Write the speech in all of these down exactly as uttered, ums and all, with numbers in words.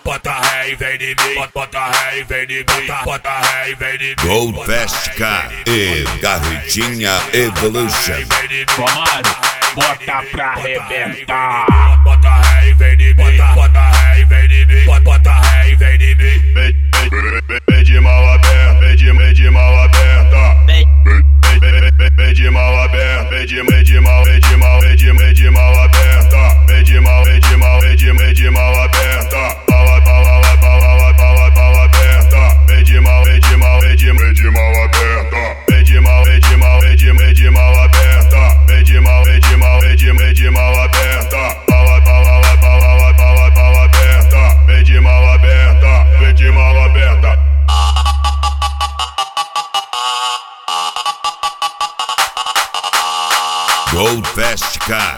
bota ré e vem de mim, bota ré e vem de mim, bota ré e vem de mim. Goldfest K e Garretinha Evolution. Comando, bota pra arrebentar. Bota ré e vem de mim, bota ré e vem de mim, bota ré e vem de mim. Vem de mal aberta, vem de, vem de mal aberta. Vem de mal aberta, vem de, vem de mal, vem de mal, vem de, vem de mal aberta. Vem de mal, vem de mal, vem de, vem de mal aberta. Pau, pau, pau, pau, pau, pau aberta. Vem de mal, vem de mal, vem de, vem de mal aberta. Vem de mal, vem de mal, vem de, vem de mal aberta. Vem de mal, vem de mal, vem de, vem de mal aberta. Pau, pau, pau, pau, pau, pau aberta. Vem de mal aberta, vem de mal aberta. Goldfest K.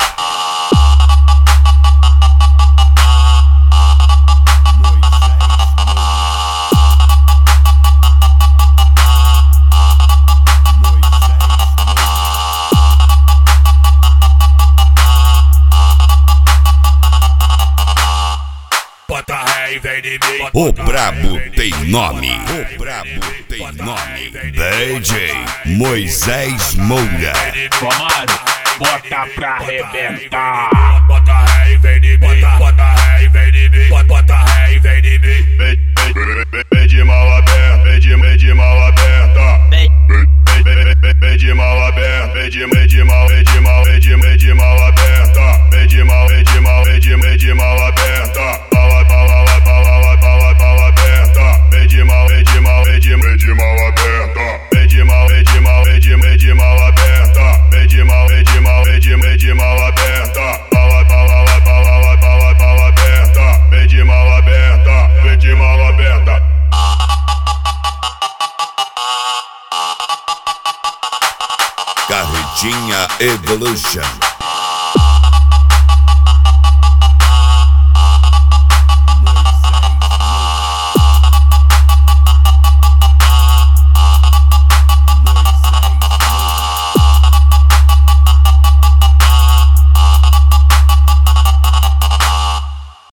Bota ré e vem de mim. O brabo tem nome. O brabo tem nome. D J Moisés Moura. Comando, bota pra arrebentar. Bota ré e vem de mim, bota ré e vem de mim, bota ré e vem de mim. Vem de mal aberta, vem de, vem de mal aberta. Vem de mal aberta, vem de, vem de mal, vem de mal, vem de, vem de mal aberta. Vem de mal, vem de mal, vem de, vem de mal aberta. Pau, pau, pau, pau, pau aberta. Vem de mal, vem de mal, vem de, vem de mal aberta. Vem de mal, vem de mal, vem de, vem de mal aberta. Vem de mal, vem de mal, vem de, vem de mal aberta. Pau, pau, pau, pau, pau aberta. Vem de mal aberta, vem de mal aberta. Garretinha Evolution.